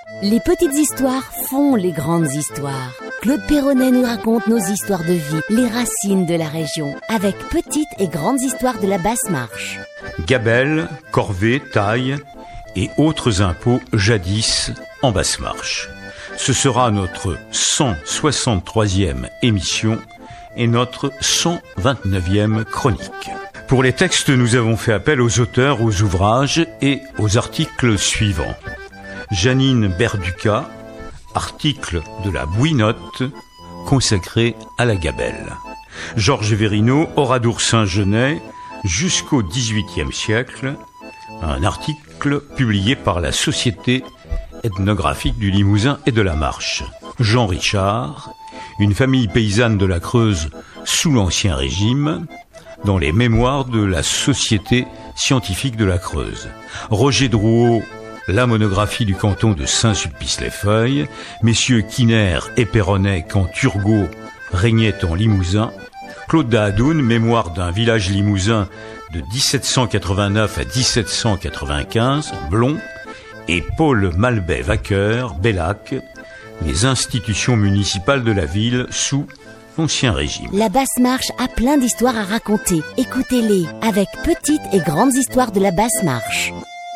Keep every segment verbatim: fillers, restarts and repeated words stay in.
Les petites histoires font les grandes histoires. Claude Perronnet nous raconte nos histoires de vie, les racines de la région, avec petites et grandes histoires de la Basse-Marche. Gabelle, corvée, taille et autres impôts jadis en Basse-Marche. Ce sera notre cent soixante-troisième émission et notre cent vingt-neuvième chronique. Pour les textes, nous avons fait appel aux auteurs, aux ouvrages et aux articles suivants. Janine Berduca, article de la Bouinotte consacré à la Gabelle. Georges Verino, Oradour-Saint-Genès, jusqu'au dix-huitième siècle, un article publié par la Société ethnographique du Limousin et de la Marche. Jean Richard, une famille paysanne de la Creuse sous l'Ancien Régime, dans les mémoires de la Société scientifique de la Creuse. Roger Drouot, la monographie du canton de Saint-Sulpice-les-Feuilles, messieurs Kiner et Perronnet quand Turgot régnait en Limousin, Claude Dahadoun, mémoire d'un village limousin de dix-sept cent quatre-vingt-neuf à dix-sept cent quatre-vingt-quinze, Blond, et Paul Malbet-Vaqueur, Bellac, les institutions municipales de la ville sous l'Ancien Régime. La Basse-Marche a plein d'histoires à raconter. Écoutez-les avec petites et grandes histoires de la Basse-Marche.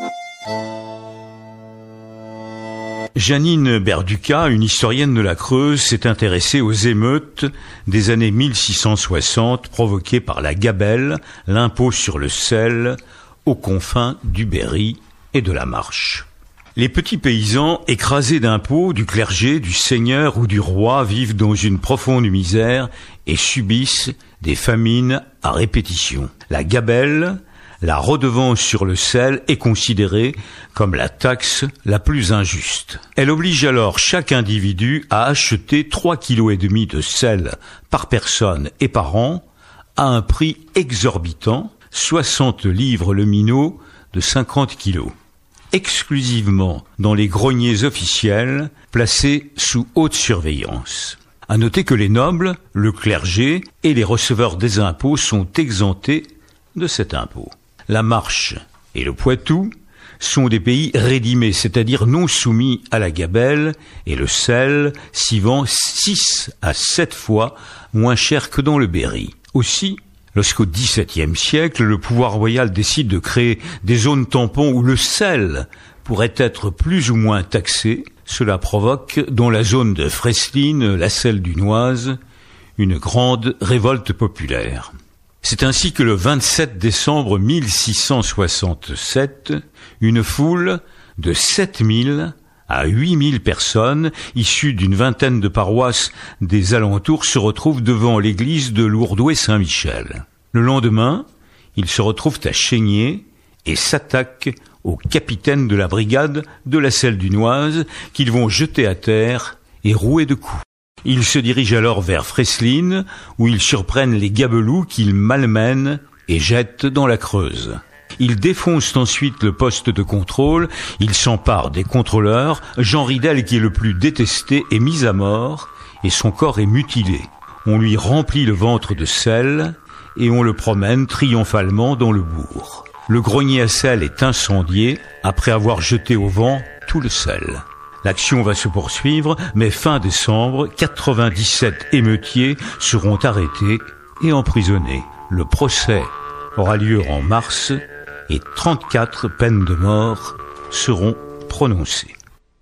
Janine Berduca, une historienne de la Creuse, s'est intéressée aux émeutes des années mille six cent soixante provoquées par la Gabelle, l'impôt sur le sel, aux confins du Berry et de la Marche. Les petits paysans, écrasés d'impôts du clergé, du seigneur ou du roi, vivent dans une profonde misère et subissent des famines à répétition. La Gabelle, la redevance sur le sel, est considérée comme la taxe la plus injuste. Elle oblige alors chaque individu à acheter trois kilos et demi de sel par personne et par an à un prix exorbitant, soixante livres le minot de cinquante kilos. Exclusivement dans les greniers officiels placés sous haute surveillance. À noter que les nobles, le clergé et les receveurs des impôts sont exemptés de cet impôt. La Marche et le Poitou sont des pays rédimés, c'est-à-dire non soumis à la Gabelle, et le sel s'y vend six à sept fois moins cher que dans le Berry. Aussi, lorsqu'au dix-septième siècle, le pouvoir royal décide de créer des zones tampons où le sel pourrait être plus ou moins taxé, cela provoque, dans la zone de Fresline, la Selle du Noise, une grande révolte populaire. C'est ainsi que le vingt-sept décembre mille six cent soixante-sept, une foule de sept mille à huit mille personnes, issues d'une vingtaine de paroisses des alentours, se retrouvent devant l'église de Lourdoué-Saint-Michel. Le lendemain, ils se retrouvent à Chénier et s'attaquent au capitaine de la brigade de la Selle du Noise, qu'ils vont jeter à terre et rouer de coups. Ils se dirigent alors vers Fresline, où ils surprennent les gabelous qu'ils malmènent et jettent dans la Creuse. Ils défoncent ensuite le poste de contrôle, ils s'emparent des contrôleurs. Jean Ridel, qui est le plus détesté, est mis à mort et son corps est mutilé. On lui remplit le ventre de sel et on le promène triomphalement dans le bourg. Le grenier à sel est incendié après avoir jeté au vent tout le sel. L'action va se poursuivre, mais fin décembre, quatre-vingt-dix-sept émeutiers seront arrêtés et emprisonnés. Le procès aura lieu en mars et trente-quatre peines de mort seront prononcées.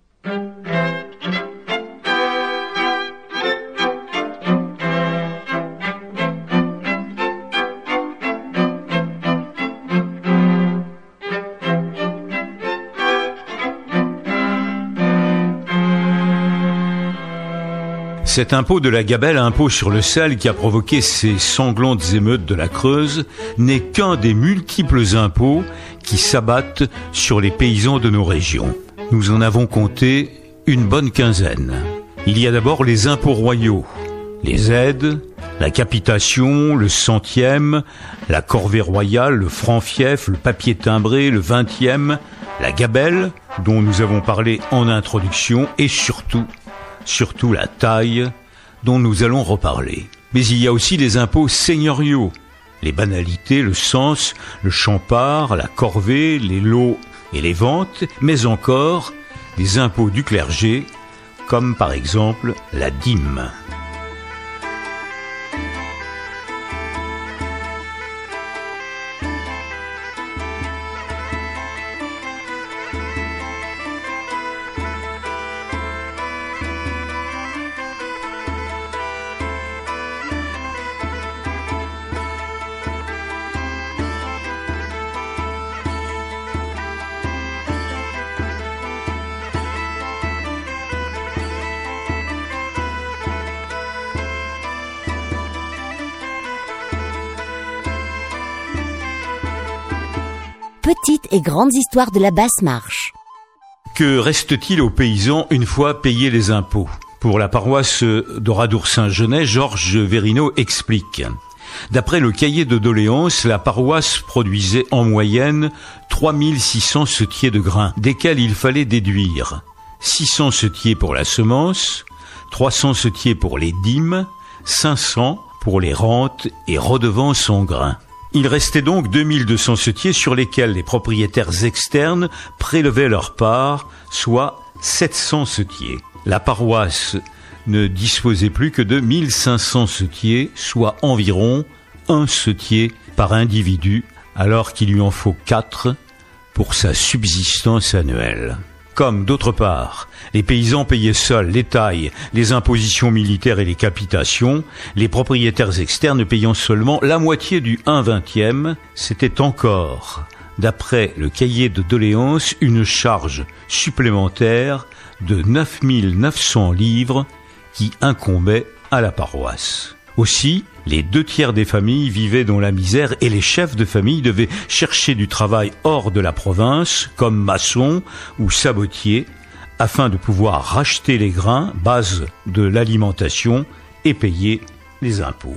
Cet impôt de la Gabelle, impôt sur le sel qui a provoqué ces sanglantes émeutes de la Creuse, n'est qu'un des multiples impôts qui s'abattent sur les paysans de nos régions. Nous en avons compté une bonne quinzaine. Il y a d'abord les impôts royaux, les aides, la capitation, le centième, la corvée royale, le franc-fief, le papier timbré, le vingtième, la Gabelle, dont nous avons parlé en introduction, et surtout, surtout la taille, dont nous allons reparler. Mais il y a aussi les impôts seigneuriaux, les banalités, le cens, le champard, la corvée, les lots et les ventes, mais encore des impôts du clergé, comme par exemple la dîme. Petites et grandes histoires de la basse marche. Que reste-t-il aux paysans une fois payés les impôts ? Pour la paroisse d'Oradour-Saint-Genès, Georges Vérinaud explique. D'après le cahier de doléances, la paroisse produisait en moyenne trois mille six cents setiers de grains, desquels il fallait déduire six cents setiers pour la semence, trois cents setiers pour les dîmes, cinq cents pour les rentes et redevances en grains. Il restait donc deux mille deux cents setiers sur lesquels les propriétaires externes prélevaient leur part, soit sept cents setiers. La paroisse ne disposait plus que de mille cinq cents setiers, soit environ un setier par individu, alors qu'il lui en faut quatre pour sa subsistance annuelle. Comme, d'autre part, les paysans payaient seuls les tailles, les impositions militaires et les capitations, les propriétaires externes payant seulement la moitié du un vingtième, c'était encore, d'après le cahier de doléances, une charge supplémentaire de neuf mille neuf cents livres qui incombait à la paroisse. Aussi, les deux tiers des familles vivaient dans la misère et les chefs de famille devaient chercher du travail hors de la province, comme maçons ou sabotiers, afin de pouvoir racheter les grains, base de l'alimentation, et payer les impôts.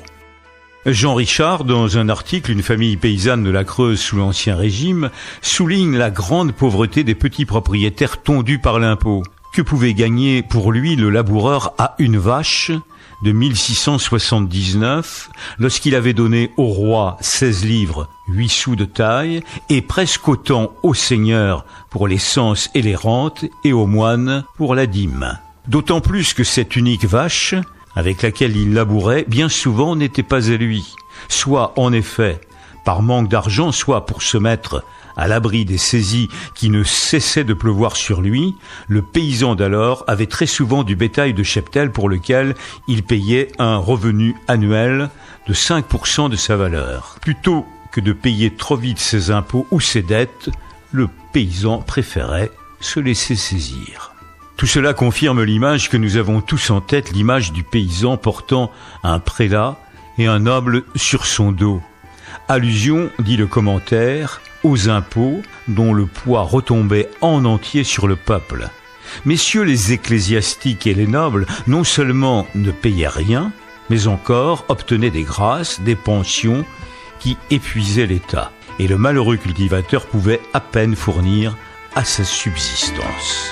Jean Richard, dans un article « Une famille paysanne de la Creuse sous l'Ancien Régime », souligne la grande pauvreté des petits propriétaires tondus par l'impôt. Que pouvait gagner pour lui le laboureur à une vache de mille six cent soixante-dix-neuf, lorsqu'il avait donné au roi seize livres, huit sous de taille, et presque autant au seigneur pour les censes et les rentes, et aux moines pour la dîme. D'autant plus que cette unique vache, avec laquelle il labourait, bien souvent n'était pas à lui, soit en effet par manque d'argent, soit pour se mettre à l'abri des saisies qui ne cessaient de pleuvoir sur lui. Le paysan d'alors avait très souvent du bétail de cheptel pour lequel il payait un revenu annuel de cinq pour cent de sa valeur. Plutôt que de payer trop vite ses impôts ou ses dettes, le paysan préférait se laisser saisir. Tout cela confirme l'image que nous avons tous en tête, l'image du paysan portant un prélat et un noble sur son dos. Allusion, dit le commentaire, aux impôts dont le poids retombait en entier sur le peuple. Messieurs les ecclésiastiques et les nobles non seulement ne payaient rien, mais encore obtenaient des grâces, des pensions qui épuisaient l'État. Et le malheureux cultivateur pouvait à peine fournir à sa subsistance.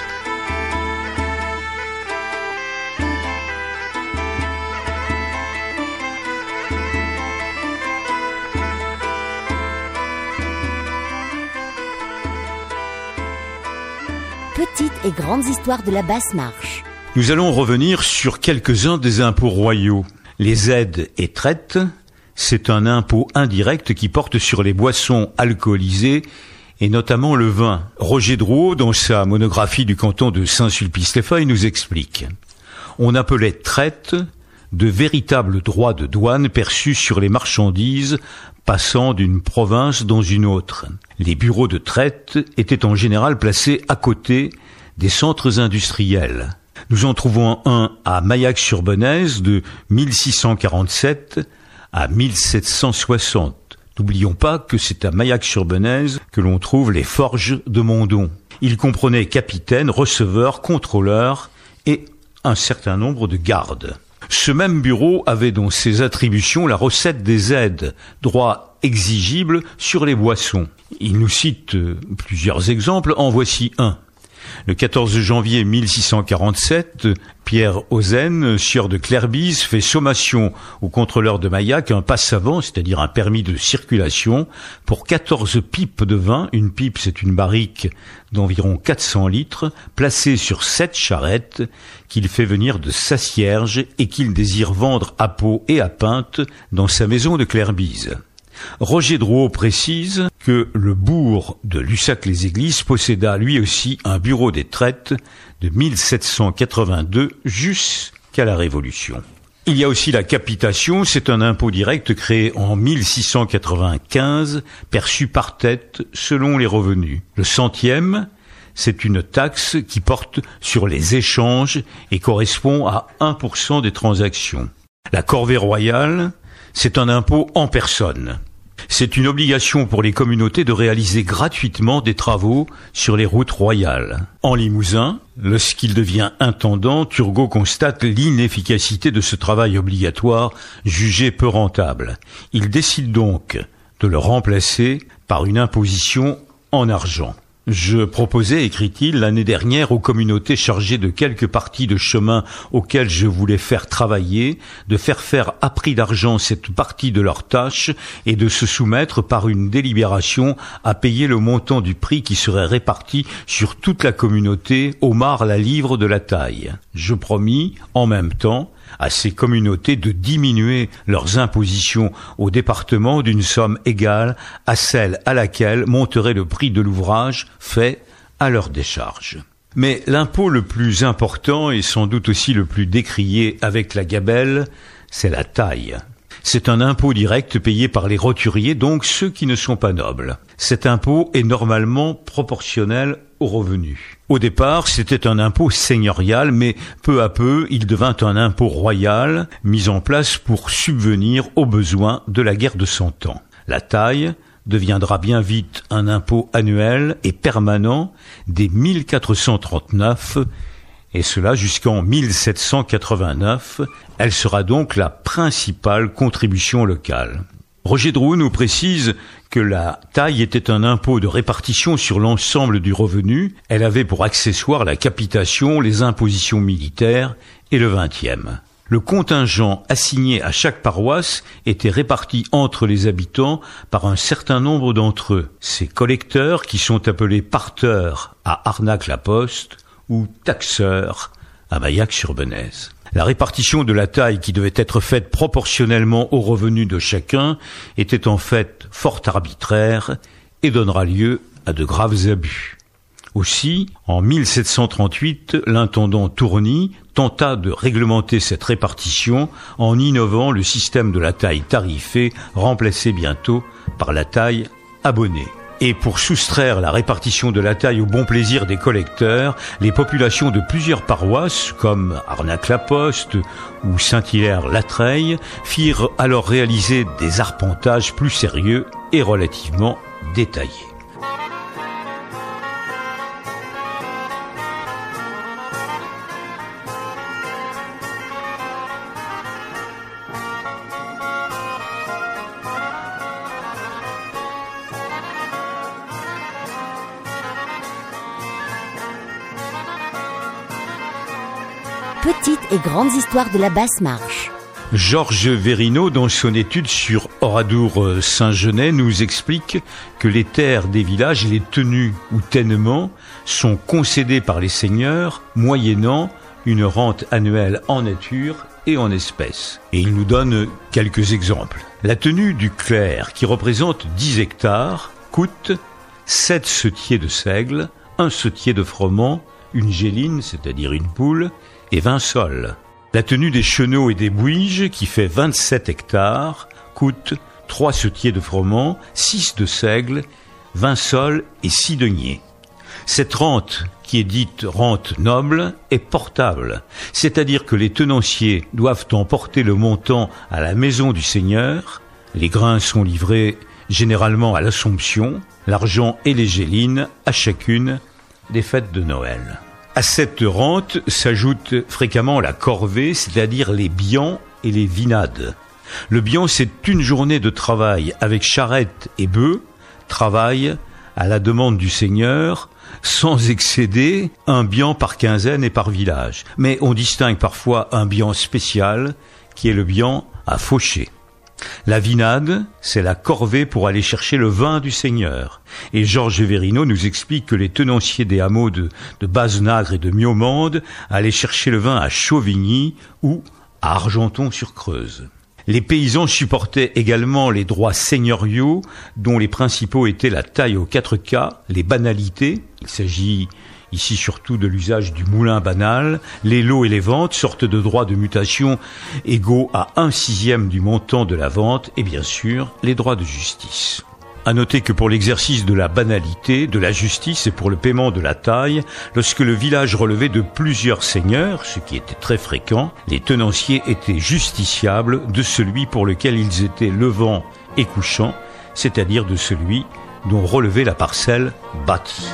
Petites et grandes histoires de la basse marche. Nous allons revenir sur quelques-uns des impôts royaux. Les aides et traites, c'est un impôt indirect qui porte sur les boissons alcoolisées et notamment le vin. Roger Drouot, dans sa monographie du canton de Saint-Sulpice-les-Feuilles, nous explique. On appelait traites de véritables droits de douane perçus sur les marchandises passant d'une province dans une autre. Les bureaux de traite étaient en général placés à côté des centres industriels. Nous en trouvons un à Maillac-sur-Benaise de mille six cent quarante-sept à mille sept cent soixante. N'oublions pas que c'est à Maillac-sur-Benaise que l'on trouve les forges de Mondon. Il comprenait capitaine, receveur, contrôleur et un certain nombre de gardes. Ce même bureau avait dans ses attributions la recette des aides, droit exigible sur les boissons. Il nous cite plusieurs exemples, en voici un. Le quatorze janvier mille six cent quarante-sept, Pierre Ozen, sieur de Clerbise, fait sommation au contrôleur de Maillac un passe-avant, c'est-à-dire un permis de circulation, pour quatorze pipes de vin. Une pipe, c'est une barrique d'environ quatre cents litres, placée sur sept charrettes, qu'il fait venir de Sassierges et qu'il désire vendre à pot et à pinte dans sa maison de Clerbise. Roger Drouot précise que le bourg de Lussac-les-Églises posséda lui aussi un bureau des traites de mille sept cent quatre-vingt-deux jusqu'à la Révolution. Il y a aussi la capitation, c'est un impôt direct créé en mille six cent quatre-vingt-quinze, perçu par tête selon les revenus. Le centième, c'est une taxe qui porte sur les échanges et correspond à un pour cent des transactions. La corvée royale, c'est un impôt en personne. C'est une obligation pour les communautés de réaliser gratuitement des travaux sur les routes royales. En Limousin, lorsqu'il devient intendant, Turgot constate l'inefficacité de ce travail obligatoire jugé peu rentable. Il décide donc de le remplacer par une imposition en argent. Je proposais, écrit-il, l'année dernière aux communautés chargées de quelques parties de chemin auxquelles je voulais faire travailler, de faire faire à prix d'argent cette partie de leur tâche et de se soumettre par une délibération à payer le montant du prix qui serait réparti sur toute la communauté au marc la livre de la taille. Je promis, en même temps, à ces communautés de diminuer leurs impositions au département d'une somme égale à celle à laquelle monterait le prix de l'ouvrage fait à leur décharge. Mais l'impôt le plus important et sans doute aussi le plus décrié avec la gabelle, c'est la taille. C'est un impôt direct payé par les roturiers, donc ceux qui ne sont pas nobles. Cet impôt est normalement proportionnel aux revenus. Au départ, c'était un impôt seigneurial, mais peu à peu, il devint un impôt royal, mis en place pour subvenir aux besoins de la guerre de Cent Ans. La taille deviendra bien vite un impôt annuel et permanent dès mille quatre cent trente-neuf, et cela jusqu'en mille sept cent quatre-vingt-neuf. Elle sera donc la principale contribution locale. Roger Drouot nous précise que la taille était un impôt de répartition sur l'ensemble du revenu. Elle avait pour accessoire la capitation, les impositions militaires et le vingtième. Le contingent assigné à chaque paroisse était réparti entre les habitants par un certain nombre d'entre eux. Ces collecteurs, qui sont appelés parteurs à Arnac-la-Poste ou taxeurs à Maillac-sur-Benaise. La répartition de la taille qui devait être faite proportionnellement aux revenus de chacun était en fait fort arbitraire et donnera lieu à de graves abus. Aussi, en mille sept cent trente-huit, l'intendant Tourny tenta de réglementer cette répartition en innovant le système de la taille tarifée, remplacé bientôt par la taille abonnée. Et pour soustraire la répartition de la taille au bon plaisir des collecteurs, les populations de plusieurs paroisses, comme Arnac-la-Poste ou Saint-Hilaire-la-Treille, firent alors réaliser des arpentages plus sérieux et relativement détaillés. Petites et grandes histoires de la basse marche. Georges Vérinaud, dans son étude sur Oradour-Saint-Genès, nous explique que les terres des villages, les tenues ou tènements, sont concédées par les seigneurs moyennant une rente annuelle en nature et en espèces. Et il nous donne quelques exemples. La tenue du clerc, qui représente dix hectares, coûte sept setiers de seigle, un setier de froment, une géline, c'est-à-dire une poule, et vingt sols. La tenue des chenaux et des bouiges, qui fait vingt-sept hectares, coûte trois setiers de froment, six de seigle, vingt sols et six deniers. Cette rente, qui est dite rente noble, est portable, c'est-à-dire que les tenanciers doivent en porter le montant à la maison du seigneur. Les grains sont livrés généralement à l'Assomption, l'argent et les gélines à chacune des fêtes de Noël. À cette rente s'ajoute fréquemment la corvée, c'est-à-dire les bians et les vinades. Le bian, c'est une journée de travail avec charrette et bœuf, travail à la demande du seigneur sans excéder un bian par quinzaine et par village. Mais on distingue parfois un bian spécial, qui est le bian à faucher. La vinade, c'est la corvée pour aller chercher le vin du Seigneur. Et Georges Verino nous explique que les tenanciers des hameaux de, de Bazenagre et de Miomande allaient chercher le vin à Chauvigny ou à Argenton-sur-Creuse. Les paysans supportaient également les droits seigneuriaux, dont les principaux étaient la taille aux quatre cas, les banalités, il s'agit ici surtout de l'usage du moulin banal, les lots et les ventes, sorte de droits de mutation égaux à un sixième du montant de la vente, et bien sûr les droits de justice. À noter que pour l'exercice de la banalité, de la justice et pour le paiement de la taille, lorsque le village relevait de plusieurs seigneurs, ce qui était très fréquent, les tenanciers étaient justiciables de celui pour lequel ils étaient levant et couchant, c'est-à-dire de celui dont relevait la parcelle bâtie.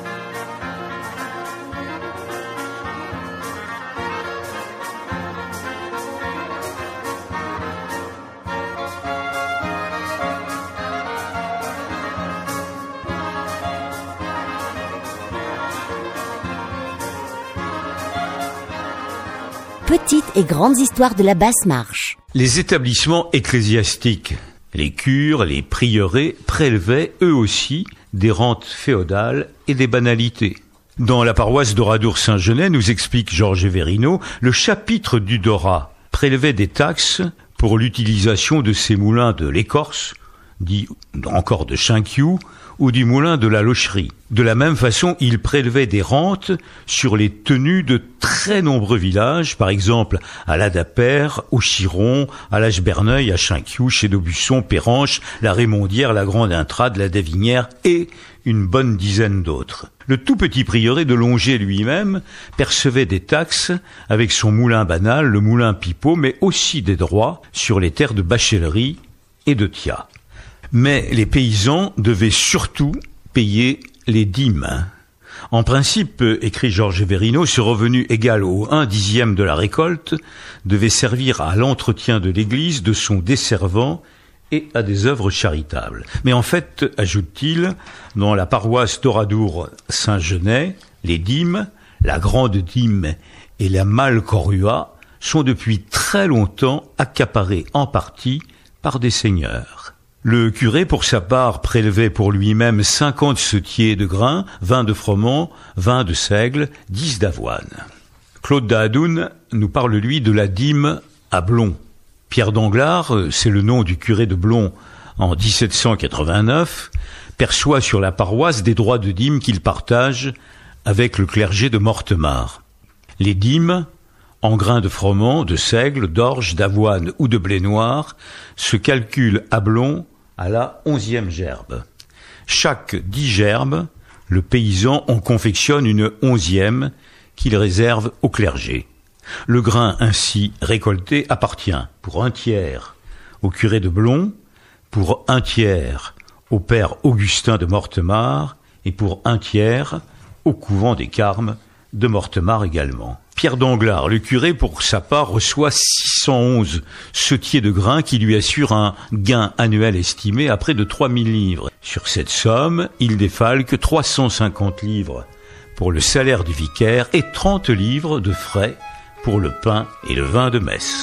Petites et grandes histoires de la basse marche. Les établissements ecclésiastiques, les cures, les prieurés, prélevaient eux aussi des rentes féodales et des banalités. Dans la paroisse d'Oradour-Saint-Genès, nous explique Georges Verino, le chapitre du Dorat prélevait des taxes pour l'utilisation de ces moulins de l'Écorce, dit encore de Chinquiou, ou du moulin de la Locherie. De la même façon, il prélevait des rentes sur les tenues de très nombreux villages, par exemple à l'Adapère, au Chiron, à l'Ache-Berneuil, à Chinquiou, chez Daubusson, Péranche, la Raymondière, la Grande Intrade, la Davinière et une bonne dizaine d'autres. Le tout petit prieuré de Longers lui-même percevait des taxes avec son moulin banal, le moulin Pipeau, mais aussi des droits sur les terres de Bachellerie et de Thiat. Mais les paysans devaient surtout payer les dîmes. En principe, écrit Georges Verino, ce revenu égal au un dixième de la récolte devait servir à l'entretien de l'église, de son desservant et à des œuvres charitables. Mais en fait, ajoute-t-il, dans la paroisse d'Oradour-Saint-Genès, les dîmes, la grande dîme et la malle corrua sont depuis très longtemps accaparées en partie par des seigneurs. Le curé, pour sa part, prélevait pour lui-même cinquante setiers de grains, vingt de froment, vingt de seigle, dix d'avoine. Claude d'Ahadoun nous parle, lui, de la dîme à Blon. Pierre Danglars, c'est le nom du curé de Blon en dix-sept cent quatre-vingt-neuf, perçoit sur la paroisse des droits de dîme qu'il partage avec le clergé de Mortemart. Les dîmes, en grains de froment, de seigle, d'orge, d'avoine ou de blé noir, se calculent à Blon à la onzième gerbe. Chaque dix gerbes, le paysan en confectionne une onzième qu'il réserve au clergé. Le grain ainsi récolté appartient pour un tiers au curé de Blon, pour un tiers au père Augustin de Mortemart et pour un tiers au couvent des Carmes de Mortemart également. Pierre Danglars, le curé, pour sa part, reçoit six cent onze setiers de grains qui lui assurent un gain annuel estimé à près de trois mille livres. Sur cette somme, il défalque trois cent cinquante livres pour le salaire du vicaire et trente livres de frais pour le pain et le vin de messe.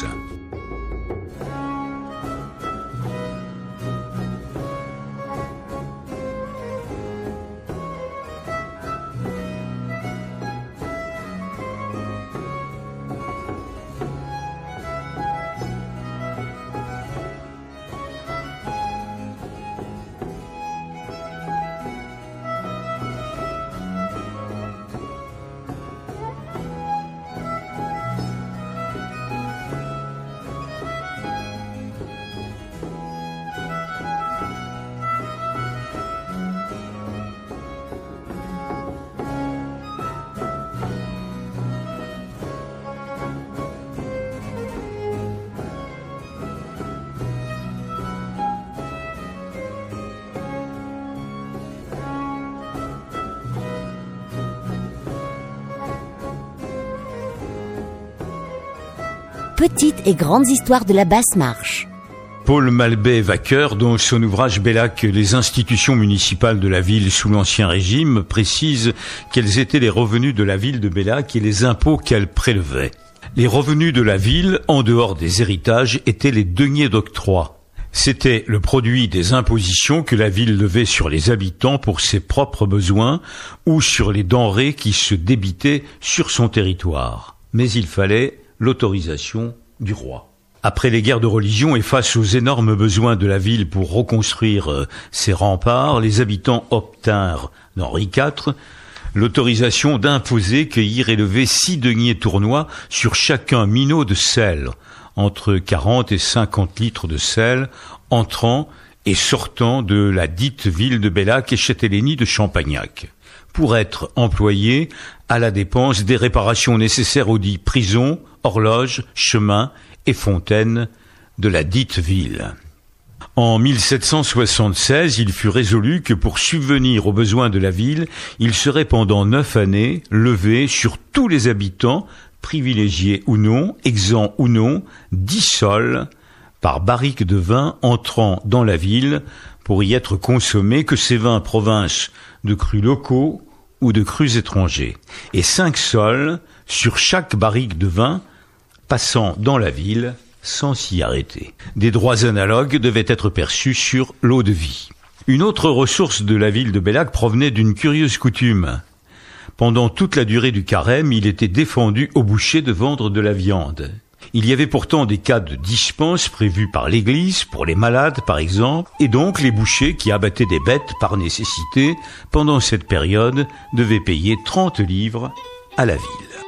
Petites et grandes histoires de la basse marche. Paul Malbé-Vaqueur, dans son ouvrage Bellac, les institutions municipales de la ville sous l'Ancien Régime, précise quels étaient les revenus de la ville de Bellac et les impôts qu'elle prélevait. Les revenus de la ville, en dehors des héritages, étaient les deniers d'octroi. C'était le produit des impositions que la ville levait sur les habitants pour ses propres besoins ou sur les denrées qui se débitaient sur son territoire. Mais il fallait l'autorisation du roi. Après les guerres de religion et face aux énormes besoins de la ville pour reconstruire euh, ses remparts, les habitants obtinrent d'Henri quatre l'autorisation d'imposer, cueillir et lever six deniers tournois sur chacun minot de sel, entre quarante et cinquante litres de sel, entrant et sortant de la dite ville de Bellac et Châtellenie de Champagnac, pour être employés à la dépense des réparations nécessaires aux dits prisons, horloges, chemins et fontaines de la dite ville. En mille sept cent soixante-seize, il fut résolu que pour subvenir aux besoins de la ville, il serait pendant neuf années levé sur tous les habitants, privilégiés ou non, exempts ou non, dix sols par barrique de vin entrant dans la ville pour y être consommés, que ces vins provinssent de crus locaux ou de crus étrangers, et cinq sols sur chaque barrique de vin passant dans la ville sans s'y arrêter. Des droits analogues devaient être perçus sur l'eau de vie. Une autre ressource de la ville de Bellac provenait d'une curieuse coutume. Pendant toute la durée du carême, il était défendu aux bouchers de vendre de la viande. Il y avait pourtant des cas de dispense prévus par l'Église, pour les malades par exemple, et donc les bouchers qui abattaient des bêtes par nécessité, pendant cette période, devaient payer trente livres à la ville.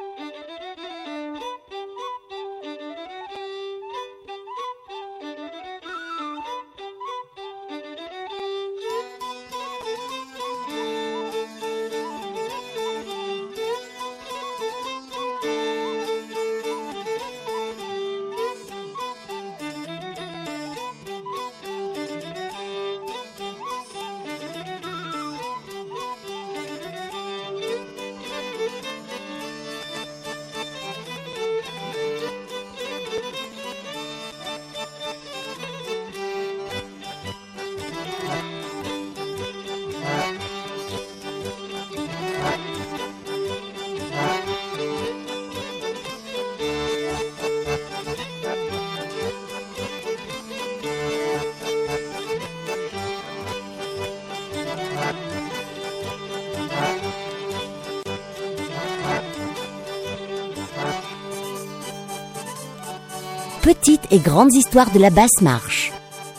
Petites et grandes histoires de la basse marche.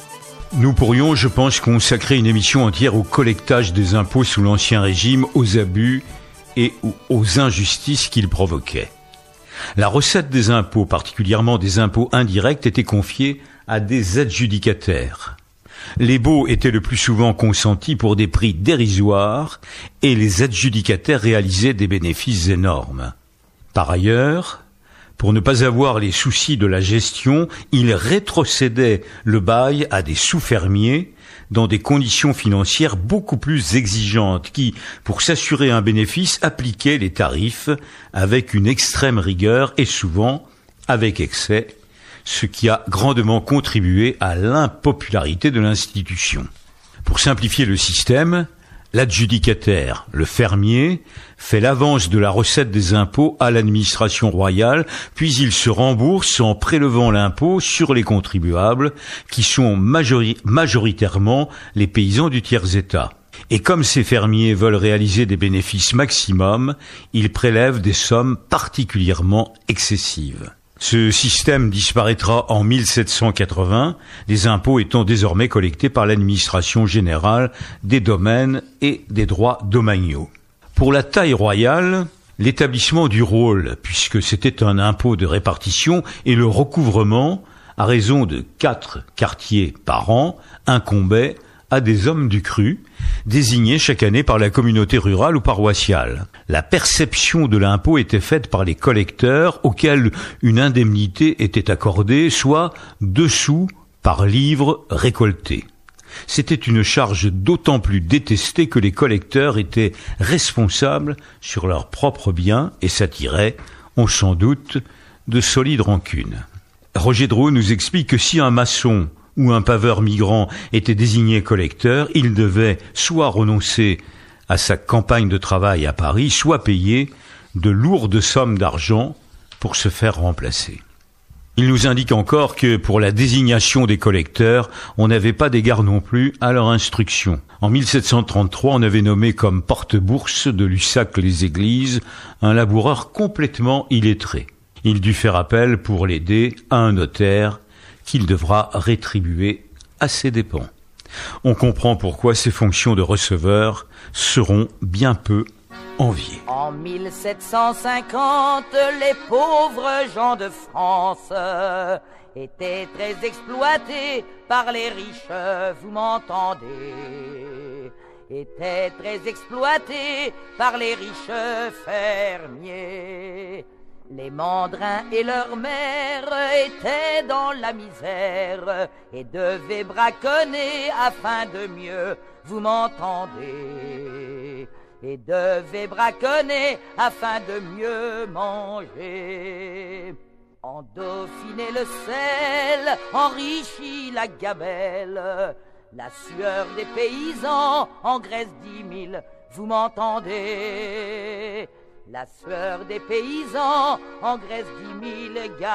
Nous pourrions, je pense, consacrer une émission entière au collectage des impôts sous l'Ancien Régime, aux abus et aux injustices qu'il provoquait. La recette des impôts, particulièrement des impôts indirects, était confiée à des adjudicataires. Les baux étaient le plus souvent consentis pour des prix dérisoires et les adjudicataires réalisaient des bénéfices énormes. Par ailleurs, pour ne pas avoir les soucis de la gestion, ils rétrocédaient le bail à des sous-fermiers dans des conditions financières beaucoup plus exigeantes qui, pour s'assurer un bénéfice, appliquaient les tarifs avec une extrême rigueur et souvent avec excès, ce qui a grandement contribué à l'impopularité de l'institution. Pour simplifier le système, l'adjudicataire, le fermier, fait l'avance de la recette des impôts à l'administration royale, puis il se rembourse en prélevant l'impôt sur les contribuables, qui sont majori- majoritairement les paysans du tiers-état. Et comme ces fermiers veulent réaliser des bénéfices maximum, ils prélèvent des sommes particulièrement excessives. Ce système disparaîtra en mille sept cent quatre-vingts, les impôts étant désormais collectés par l'administration générale des domaines et des droits domaniaux. Pour la taille royale, l'établissement du rôle, puisque c'était un impôt de répartition, et le recouvrement, à raison de quatre quartiers par an, incombait à des hommes du cru, désignés chaque année par la communauté rurale ou paroissiale. La perception de l'impôt était faite par les collecteurs, auxquels une indemnité était accordée, soit deux sous par livre récolté. C'était une charge d'autant plus détestée que les collecteurs étaient responsables sur leurs propres biens et s'attiraient, on s'en doute, de solides rancunes. Roger Drouot nous explique que si un maçon où un paveur migrant était désigné collecteur, il devait soit renoncer à sa campagne de travail à Paris, soit payer de lourdes sommes d'argent pour se faire remplacer. Il nous indique encore que pour la désignation des collecteurs, on n'avait pas d'égard non plus à leur instruction. En mille sept cent trente-trois, on avait nommé comme porte-bourse de Lussac-les-Églises un laboureur complètement illettré. Il dut faire appel pour l'aider à un notaire qu'il devra rétribuer à ses dépens. On comprend pourquoi ces fonctions de receveur seront bien peu enviées. En mille sept cent cinquante, les pauvres gens de France étaient très exploités par les riches, vous m'entendez, étaient très exploités par les riches fermiers. Les mandrins et leurs mères étaient dans la misère et devaient braconner afin de mieux, vous m'entendez, et devaient braconner afin de mieux manger. En Dauphiné le sel enrichit la gabelle, la sueur des paysans engraisse dix mille, vous m'entendez. La sueur des paysans engraisse dix mille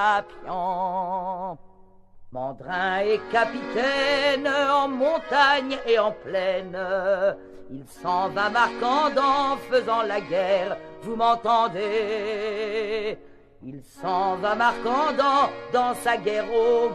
gapions. Mandrin et capitaine en montagne et en plaine, il s'en va marquandant faisant la guerre, vous m'entendez. Il s'en va marquandant dans sa guerre aux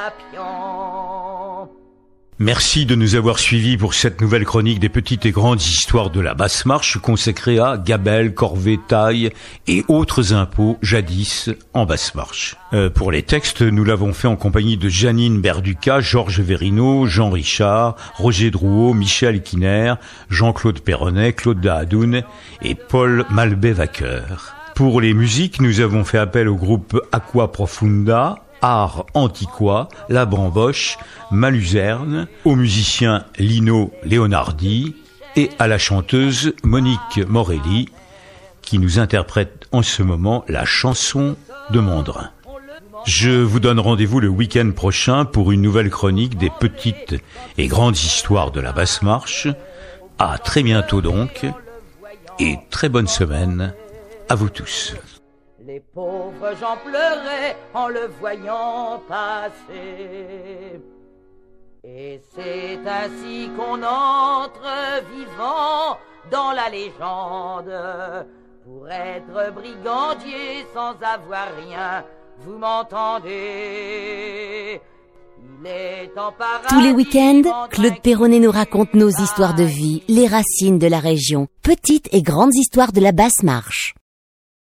gapions. Merci de nous avoir suivis pour cette nouvelle chronique des petites et grandes histoires de la basse marche consacrée à gabelle, corvée, taille et autres impôts jadis en basse marche. Euh, pour les textes, nous l'avons fait en compagnie de Janine Berduca, Georges Verino, Jean Richard, Roger Drouot, Michel Kiner, Jean-Claude Perronnet, Claude Dahadoun et Paul Malbé-Vaqueur. Pour les musiques, nous avons fait appel au groupe Aqua Profunda, Art Antiquois, La Bramboche, Maluzerne, au musicien Lino Leonardi et à la chanteuse Monique Morelli qui nous interprète en ce moment la chanson de Mandrin. Je vous donne rendez-vous le week-end prochain pour une nouvelle chronique des petites et grandes histoires de la basse marche. À très bientôt donc et très bonne semaine à vous tous. Les pauvres gens pleuraient en le voyant passer. Et c'est ainsi qu'on entre vivant dans la légende. Pour être brigandier sans avoir rien, vous m'entendez? Il est en paradis. Tous les week-ends, Claude Perronnet nous raconte nos histoires de vie, les racines de la région, petites et grandes histoires de la basse marche.